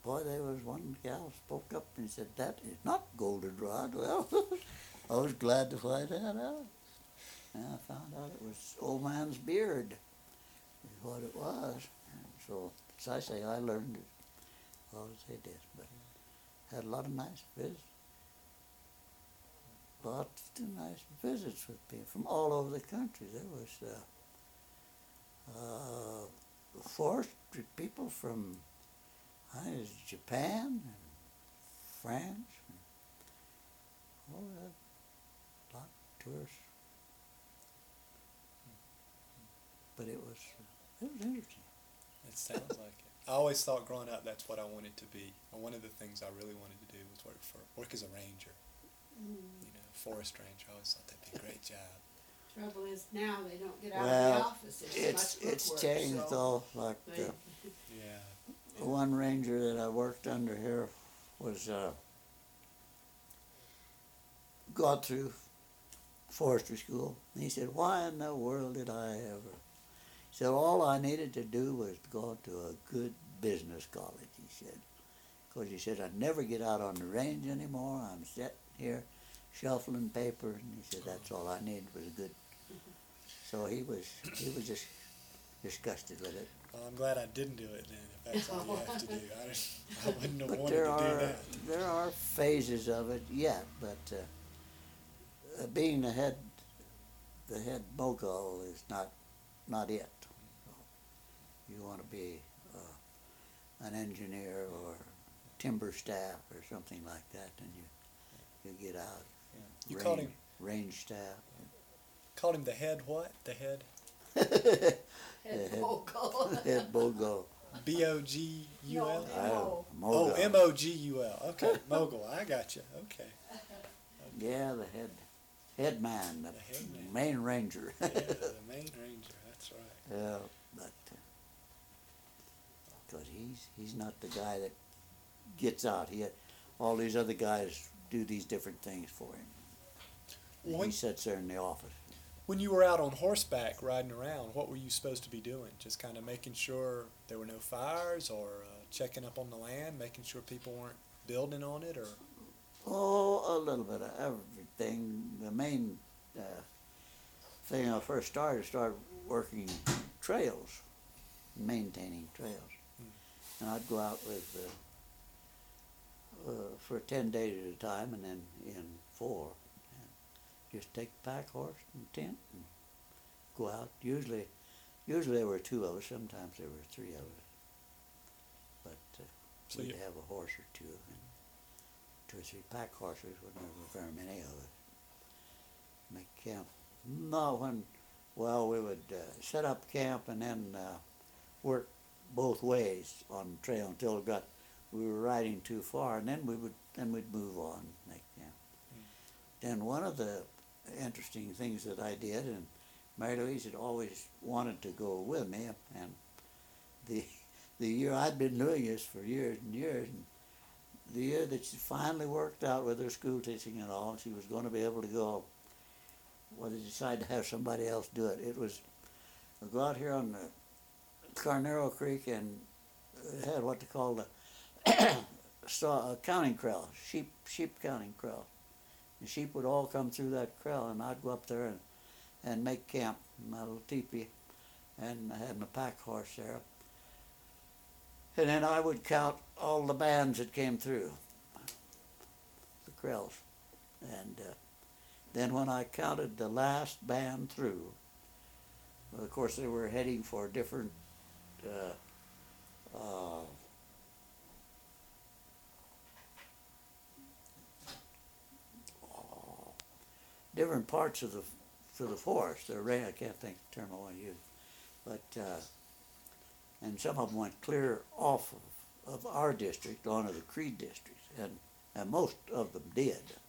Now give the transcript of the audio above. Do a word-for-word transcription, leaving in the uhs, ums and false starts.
boy, there was one gal spoke up and said, "That is not goldenrod." Well, I was glad to find that out. And I found out it was old man's beard is what it was. And so, as I say, I learned as well as they did. But had a lot of nice visits. Lots of nice visits with people from all over the country. There was uh, uh, forestry people from I think it was Japan and France and all that. A lot of tourists. But it was it was interesting. It sounds like it. I always thought growing up that's what I wanted to be. And one of the things I really wanted to do was work for work as a ranger. Mm. You know, forest ranger. I always thought that'd be a great job. Trouble is now they don't get out well, of the office. It's it's, much it's work, changed so though. Like they, uh, yeah. the one ranger that I worked under here was uh, got through forestry school. And he said, "Why in the world did I ever?" He said, "All I needed to do was go to a good business college," he said. Because he said, "I'd never get out on the range anymore. I'm sitting here shuffling paper." And he said, "That's all I needed was a good." So he was he was just disgusted with it. Well, I'm glad I didn't do it then, if that's all you have to do. I, just, I wouldn't have But wanted there to are, do that. There are phases of it yet, but uh, uh, being the head the head mogul is not not it. So you want to be uh, an engineer or timber staff or something like that, and you you get out. Yeah. You range, called him range staff. called him the head what? The head? head mogul. Head mogul. B O G U L? No, Oh, Oh, mogul. M O G U L. Okay, mogul. I got you. Okay. Yeah, the head head man, the, The head man. main ranger. Yeah, the main ranger. That's right. Yeah, but because he's he's not the guy that gets out. He had, all these other guys do these different things for him. Well, when, he sits there in the office. when you were out on horseback riding around, what were you supposed to be doing? Just kind of making sure there were no fires, or uh, checking up on the land, making sure people weren't building on it, or? Oh, a little bit of everything. The main uh, thing I first started, I started working trails, maintaining trails. And I'd go out with uh, uh, for ten days at a time, and then in four, and just take the pack horse and tent and go out. Usually, usually there were two of us. Sometimes there were three of us, but uh, So we'd you- have a horse or two, and two or three pack horses. Wouldn't have very many of us. Make camp. No, when well we would uh, set up camp and then uh, work both ways on the trail until it got we were riding too far, and then we would then we'd move on and make camp. Mm. Then one of the interesting things that I did, and Mary Louise had always wanted to go with me, and the the year I'd been doing this for years and years, and the year that she finally worked out with her school teaching and all, she was going to be able to go. Well, they decided to have somebody else do it. It was we go out here on the Carnero Creek, and it had what they call the saw, counting corral, sheep sheep counting corral. The sheep would all come through that corral, and I'd go up there and, and make camp in my little teepee, and I had my pack horse there. And then I would count all the bands that came through the corrals, and uh, then when I counted the last band through, of course they were heading for different Uh, uh, oh, different parts of the for the forest. They're I can't think of the term I want to use, but uh, and some of them went clear off of, of our district onto the Creed district, and and most of them did.